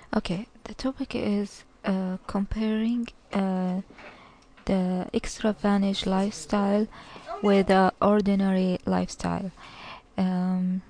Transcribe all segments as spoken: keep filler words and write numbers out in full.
Okay, the topic is uh, comparing uh, the extravagant lifestyle with the ordinary lifestyle. Um,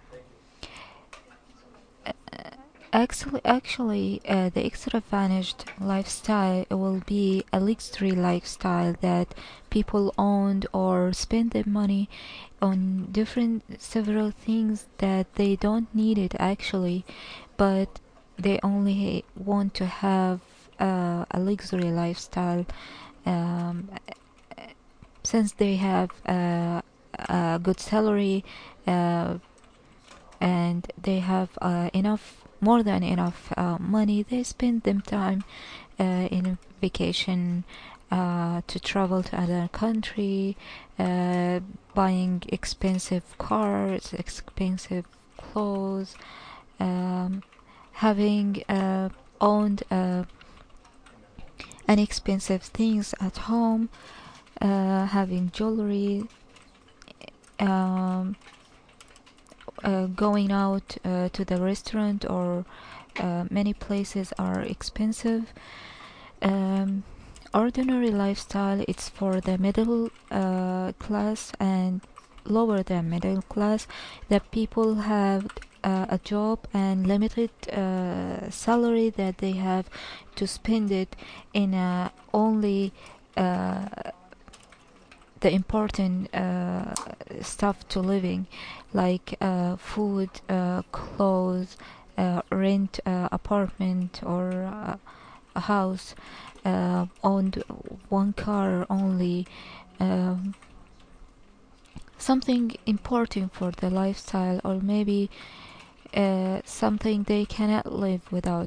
actually, actually, uh, the extravagant lifestyle will be a luxury lifestyle that people own or spend their money on different several things that they don't need it actually, but they only want to have uh, a luxury lifestyle, um, since they have uh, a good salary, uh, and they have uh, enough more than enough uh, money. They spend them time uh, in vacation, uh, to travel to other country, uh, buying expensive cars, expensive clothes, um, having uh, owned uh, inexpensive things at home, uh, having jewelry, um, uh, going out uh, to the restaurant, or uh, many places are expensive. Um, ordinary lifestyle, it's for the middle uh, class and lower than middle class, that people have uh, a job and limited uh, salary that they have to spend it in uh, only uh, the important uh, stuff to living, like uh, food, uh, clothes, uh, rent uh, apartment or uh, a house, uh, owned one car only, um, something important for the lifestyle, or maybe uh, something they cannot live without.